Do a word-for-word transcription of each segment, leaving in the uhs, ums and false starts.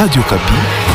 Radio Kapi.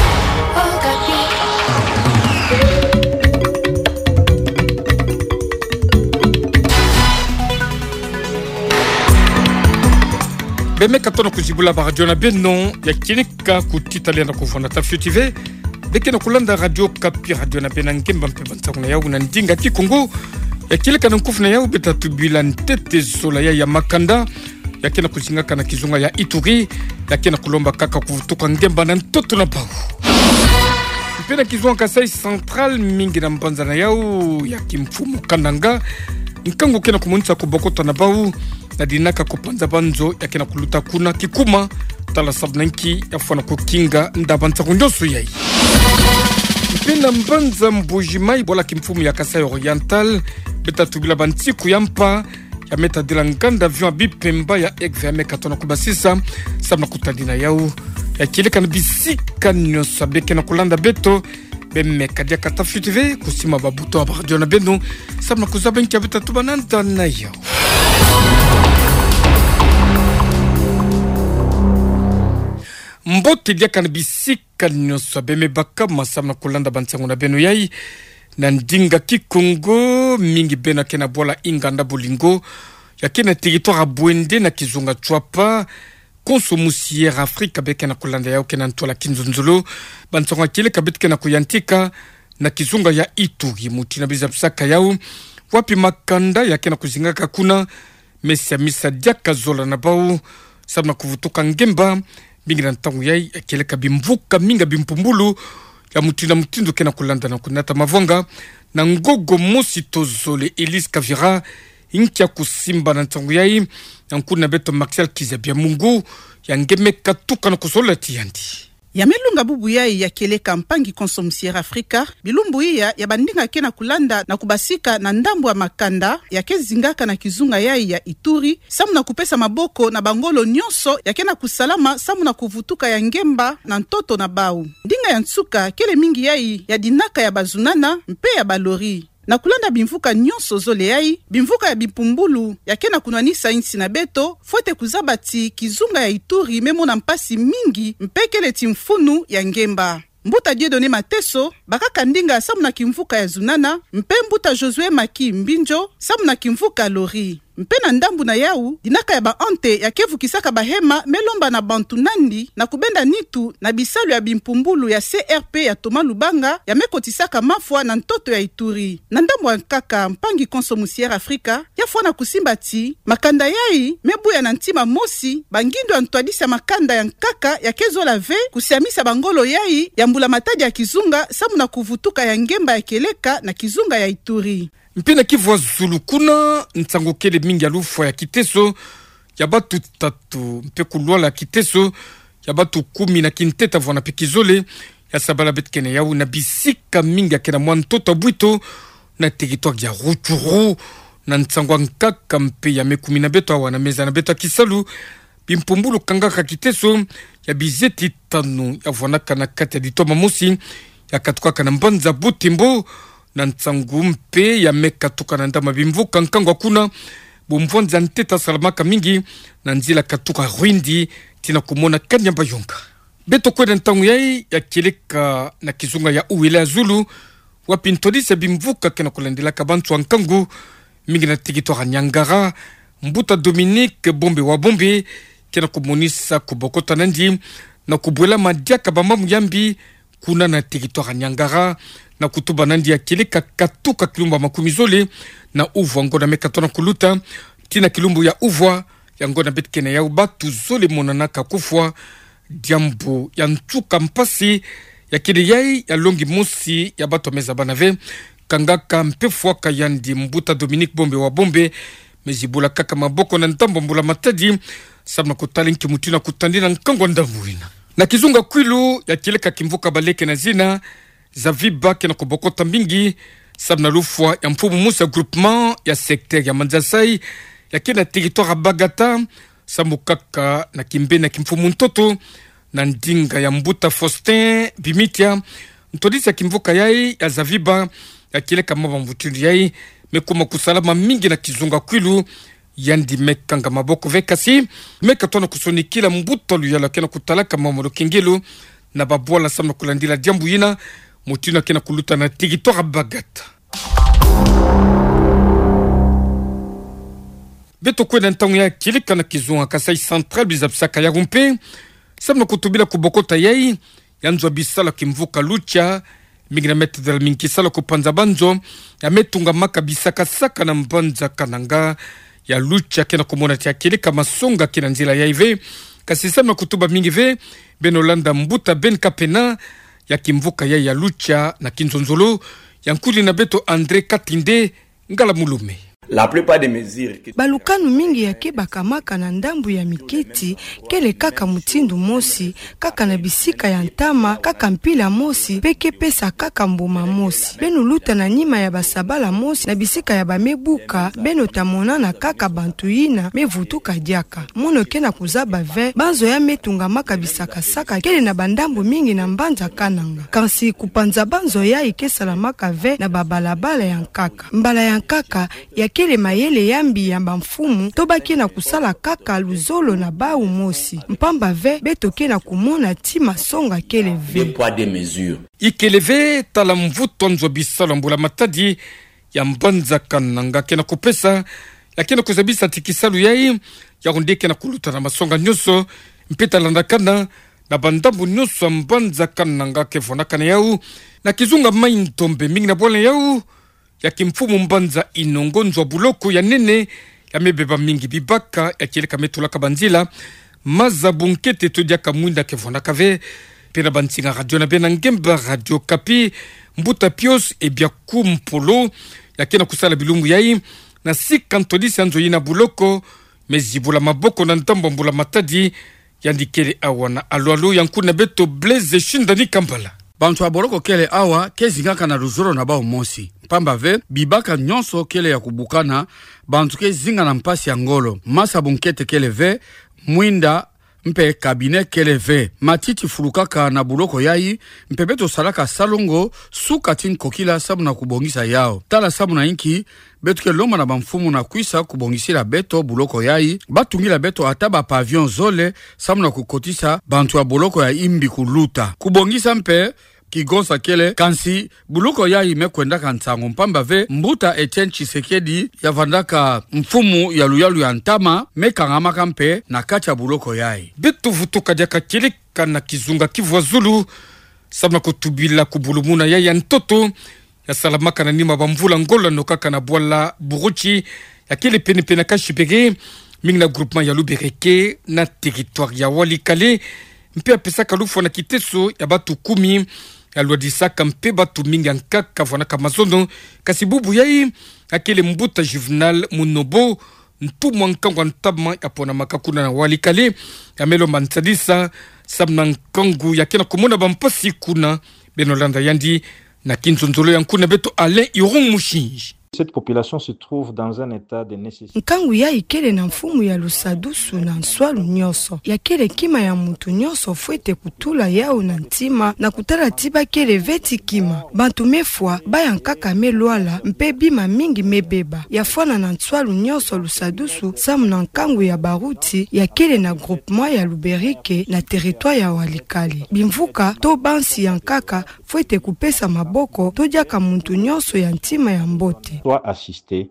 Beme katono kuzibula ba radio na beno ya kilika kutitalia na kuvona tafutive beke na kulanda Radio Kapi radio na bena ngemba mpe bantanguna ya una ndinga kikungu ya kilika na nkufuna ya ubeta tubila ntete sola ya ya makanda ya kena kuzinga na kizunga ya Ituri ya kena kulomba kaka kuvutuka ngemba na ntoto na pau mpena kizunga Kasai Central mingi na mbanza na yau ya kimfumu kananga nkangu kena kumunisa kubokota na bau na dinaka kupanza banzo ya kena kuluta kuna kikuma tala sabnanki ya fwana kukinga ndabanza kunjosu yai mpena mbanza mbujimai bola kimfumu ya Kasai Oriental beta tubila bantiku yampa ya meta dila nganda avion bipemba ya ekveme katona kubasisa sabna kutadina yau ya kileka na bisika nyosa beke na kulanda beto beme kadia katafutive kusima babuto abardio na beno sabna kuzabenki ya beta tubananta na yau mbote dia kana bisika nyosa beme baka masabna kulanda bansangu na beno yai na ndinga kikongo mingi bena kena bola inganda bolingo ya kena territoire bwende na kizunga chwapa konsomusiere Afrika beke na kulanda yao kena ntola kinzunzulo bansonga kile kabit kena kuyantika na kizunga ya Ituri mutina bizapsaka yao wapi makanda ya kena kuzingaka kuna mesa misa diaka zola na bau sabna kuvutuka ngemba mingi na ntangu yai ya kile kabimvuka minga bimpumbulu ya mutina mutindo kena kulanda na kunata mavonga na ngogo mosi tozole Elise Kavira inkia kusimba na ntangu yai na nkuna beto Maxel Kizabia Mungu ya ngeme katuka na kusola tiyandi ya melunga bubu yai ya kele kampangi konsomusiere Afrika bilumbu iya ya bandinga kena kulanda na kubasika na ndambu wa makanda ya kezingaka na kizunga yai ya Ituri samu na kupesa maboko na bangolo nyonso ya kena kusalama samu na kuvutuka ya ngemba na ntoto na bau ndinga ya nsuka kele mingi yai ya dinaka ya bazunana mpe ya balori na kulanda bimvuka nyonso zole yai bimvuka ya bipumbulu ya kena kunwanisa insi na beto fote kuzabati kizunga ya Ituri memo na mpasi mingi mpekele timfunu ya ngemba mbuta Dieudonné Mateso bakaka ndinga samu na kimvuka ya zunana mpe mbuta Josué Maki Mbinjo samu na kimvuka Lori mpe na ndambu na yau dinaka ya baante ya kevu kisaka bahema melomba na bantu nandi na kubenda nitu na bisalu ya bimpumbulu ya C R P ya Thomas Lubanga ya mekotisaka mafwa na ntoto ya Ituri na ndambu ya kaka mpangi konsomusiere Afrika ya fwana kusimbati makanda yai mebuya na ntima mosi bangindo ya ntwadisa makanda ya nkaka ya kezo la ve kusiamisa bangolo yai ya mbula matadi ya kizunga samu na kuvutuka ya ngemba ya keleka na kizunga ya Ituri mpena kivwa zulu kuna ntango kele mingi ya lufwa ya kiteso ya batu tatu mpe kulwala ya kiteso ya batu kumi na kinteta vwana pekizole ya sabala betkene yau na bisika mingi ya kena mwantoto abuito na territoire ya Rutshuru na ntango nkaka mpe ya mekumi na beto awa na meza na beto ya Kisalu bimpumbulu kangaka kiteso ya bizeti tanu ya vwanaka na kati ya ditoma mosi ya katukaka na mbanza butimbo na ntangu mpe ya meka tuka na ndama bimvuka nkango kuna bumvonza nteta salamaka mingi na nzila katuka rwindi tina kumona kanyamba yonga beto kweda ntangu yai ya kileka na kizunga ya uwele ya Zulu wapintodisa bimvuka kena kulandela kabantu wa nkangu mingi na territoire Nyangara mbuta Dominique Bombe wa Bombe kena kumonisa kubokota nandi na kubwela madiaka bambamu yambi kuna na territoire Nyangara na kutuba nandi ya kileka katuka kilumba makumizole na uvwa ngona mekatona kuluta tina kilumbu ya uvwa ya ngona betkene ya ubatu zole monanaka kufwa diambu ya ntuka mpasi ya kile yai ya longi mosi ya bato meza banave kangaka mpefwa kayandi mbuta Dominique Bombe wa Bombe mezibula kaka maboko na ntambo mbula matadi sabna kutalinki mutina kutandina nkango ndavuina na kizunga kwilu ya kileka kimvuka baleke na zina zaviba kena kubokota mingi sabna lufwa ya mfumu musa groupement ya secteur ya Manzasai ya kena territoire Bagata samukaka na kimbe na kimfumu ntoto na ndinga ya mbuta Faustin Bimitia ntodisa kimvuka yai ya zaviba ya kileka maba mvutili yai mekuma kusalama mingi na kizunga kwilu yandi mekanga maboko vekasi meka tona kusonikila mbuto luyala kena kutalaka mamodo kingelu na babwala samna kulandila diambu yina mutuna kena kuluta na territoire Bagata. Beto kwenda ntango ya kilika na kizunga Kasai Central bizabsaka ya rumpe samna kutubila kubokota yai yanzwa bisala kimvuka lucha mingi na meta del minkisala kupanza banzo ya metunga maka bisaka saka na mbanza kananga ya lucha kena kumona tia kilika masonga kena nzila ya ive kasi samna kutuba mingi ve benolanda mbuta ben kapena ya kimvuka ya ya lucha na kinzonzolo ya nkuli na beto Andre Katinde ngala mulume. La plupart des mesures balukanu mingi yake bakamaka na ndambu ya miketi kele kaka mutindu mosi kaka na bisika ya ntama kaka mpila mosi peke pesa kaka mbuma mosi beno luta na nyima ya basabala mosi na bisika ya bamebuka beno tamona na kaka bantuyina mevutuka diaka mono kena kuzaba ve banzo ya metunga maka bisaka saka kele na bandambu mingi na mbanza kananga kansi kupanza banzo ya ikesala maka ve na babalabala ya nkaka mbala ya nkaka ya kele mayele yambi ya mfumu tobaki na kusala kaka luzolo na bau mosi mpamba ve betoke na kumona tima songa kele ve des poids des mesures ikeleve tala mvuto nzo bisala mbula matadi ya mbanza kananga kena kupesa lakini kuzabisa tikisalu yai ya rundeke na kuluta na masonga nyoso mpita landakana na bandambu nyoso mbanza kananga kevona kana yau na kizunga maintombe mingi na bwala yau ya kimfumu mbanza inongonzwa buloko ya nene ya mebeba mingi bibaka ya kileka metula kabanzila maza bunkete todiaka mwinda kevona kave pena bantinga radio na bena ngemba Radio Kapi mbuta pios e bia kumpolo ya kena kusala bilungu yai na sikantodisi anzo yina buloko mezibula maboko na ntambo mbula matadi yandikele awana alualu yankuna beto Blaise Shindani Kampala. Bantu aboroko kele awa kezingaka na ruzoro na bao mosi pamba ve bibaka nyonso kele ya kubukana bantu kezinga na mpasi ya ngolo masa bunkete kele ve mwinda mpe kabine kele ve matiti fulukaka na buloko yai mpe beto salaka salongo suka tin kokila sabu na kubongisa yao tala sabu na inki beto ke loma na bamfumu na kuisa kubongisila beto buloko yai batungila beto ataba pavion zole sabu na kukotisa bantu ya buloko ya imbi kuluta kubongisa mpe kigonsa kele kansi buloko yai mekwenda kantango mpamba ve mbuta Etienne Tshisekedi ya vandaka mfumu ya luyalu ya ntama mekangama kampe na kacha buloko yai beto vutuka diaka kilika na kizunga Kivu Zulu sabna kutubila kubulumuna yai ya ntoto ya salamaka na nima bamvula ngola nokaka na bwala buruchi ya kile pene pene kashibege mingi na groupement ya Lubereke na territoire ya Walikale mpe apesa kalufu na kiteso ya batu kumi ya luadisaka mpe batu mingi ankaka vwana kamazono kasi bubu yai akele mbuta Juvenal Munobo ntumu nkangwa ntama ya pona makakuna na Walikale ya melo mansadisa sabna nkangu ya kena kumuna bampasi kuna benolanda yandi na kinzonzolo yankuna beto Alain Iron Mushinji. Cette population se trouve dans un état de nécessité. Nkangu ya ikele na mfumu ya lusadusu na nswalu nyoso. Ya kele kima ya mutu nyoso fuete kutula yao na ntima na kutala tiba kele veti kima. Bantu mefwa baya nkaka meluala mpe bima mingi mebeba. Ya fwana na nswalu nyoso lusadusu samu na nkangu ya baruti ya kele na groupement ya Luberike na territoire ya Walikale. Bimvuka to bansi ya nkaka fuete kupesa maboko to jaka muntu nyoso ya ntima ya mbote. Assisté.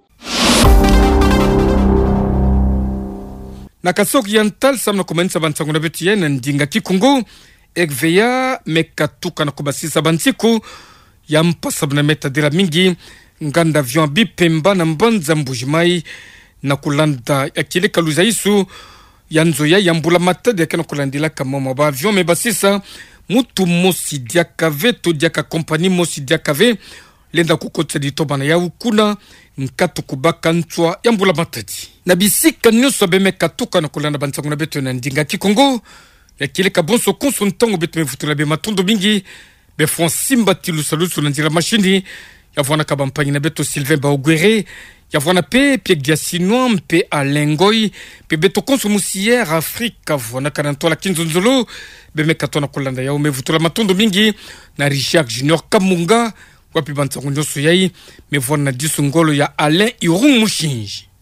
Na kasoki yantal samna komensa bansango na beti yena ndinga kikungu ekveya mekatuka na kubasisa bansiku ya mpasabna meta dira mingi nganda avion bipemba na mbanza mbujimai na kulanda ya kile kaluza isu yanzo ya yambula matadi ya kena kulandila kama mba avion mebasisa mutu mosi diakave to diaka kompani mosi diakave lenda kukotsa ditobana ya ukuna nkatu kubaka ntwa yambula matadi na bisika nyoso beme katuka na kulanda bansango na beto na ndinga kikongo ya kile kabonso konso ntango beto mevutula be matondo mingi be Fransimba tilusalusu na ndira machini ya vwana kabampanyi na beto Sylvain Baogwere ya vwana pe Pierre Diasinois mpe Alengoy pe beto konso musière Afrika vwana kanantola kinzonzolo beme katona kulanda ya mevutula matondo mingi na Richard Junior Kamunga wapi bansango nyoso yai mevona disu ngolo ya Alain Iron Mushinji.